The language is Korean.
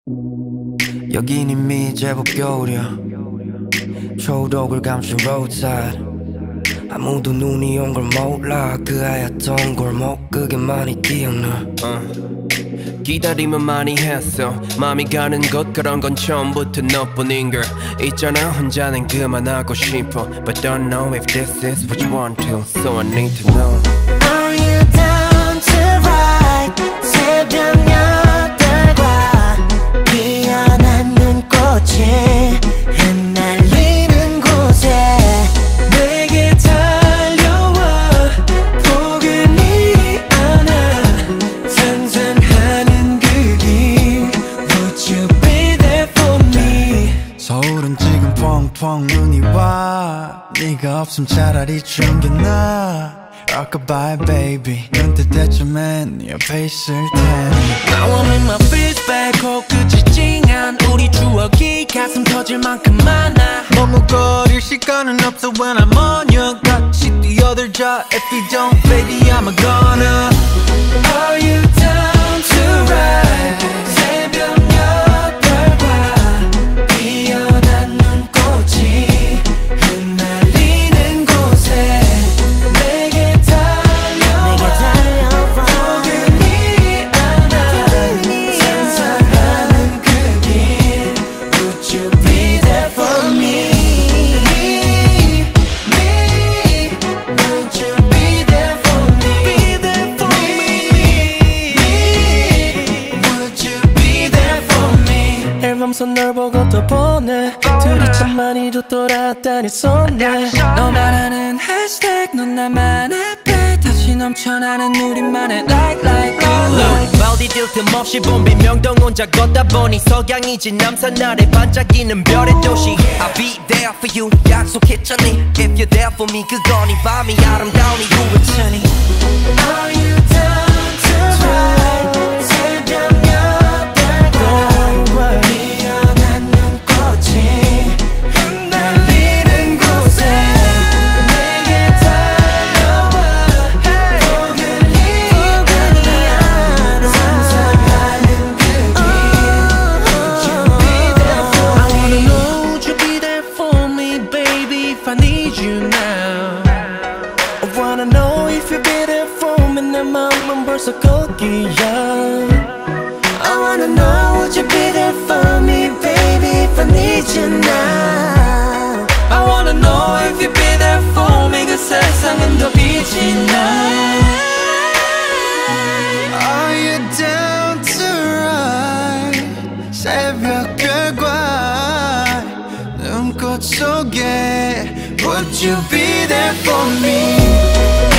여긴 이미 제법 겨울이야. 초록을 감춘 roadside. 아무도 눈이 온 걸 몰라. 그 하얗던 골목 그게 많이 기억나. 기다림은 많이 했어. 마음이 가는 것 그런 건 처음부터 너뿐인걸. 있잖아 혼자는 그만하고 싶어. But don't know if this is what you want to. So I need to know. Are you down to ride? 새벽 8달과 피어난 눈꽃이 흩날리는 곳에 내게 달려와 포근히 안아 상상하는 그 길 Would you be there for me? 서울은 지금 펑펑 눈이 와. 네가 없음 차라리 추운 게 나아. Rockabye baby 눈 뜰 때쯤엔 네 옆에 있을 테니. Now I'm in my feet back 코끝이 찡한 우리 추억이 가슴 터질 만큼 많아. 머뭇거릴 시간은 없어 when I'm on you. 같이 뛰어들자 if you don't baby I'm a goner. Are you down to ride? 새벽 8달과 피어난 눈꽃이 흩날리는 곳에 내게 달려와 포근히 안아 상상하는 그 길 Would you be there for me? Would you be there for me? Would you be there for me? 앨범선 널 보고 또 보내 둘이 참 많이도 돌아다니 손에 너만 아는 해시태그 넌 나만 앞에 다시 넘쳐나는 우리만의 like 어디들 틈없이 봄비 명동 혼자 걷다 보니 석양이지 남산 아래 반짝이는 별의 도시 I'll be there for you 약속했잖니 If you're there for me 그건 이 밤이 아름다운 이유였잖니 Are you down to ride? 새벽 8달과 피어난 눈꽃이 흩날리는 곳에 내게 달려와 포근히 안아 상상하는 그 길 Would you be there for me? I wanna know would you be there for me baby if I need you now I wanna know if you'll be there for me 내 마음은 벌써 거기야 I wanna know would you be there for me baby if I need you now I wanna know if you'll be there for me 그 세상은 더 빛이 나 Are you down to ride? 새벽별과 눈꽃 속에 Would you be there for me?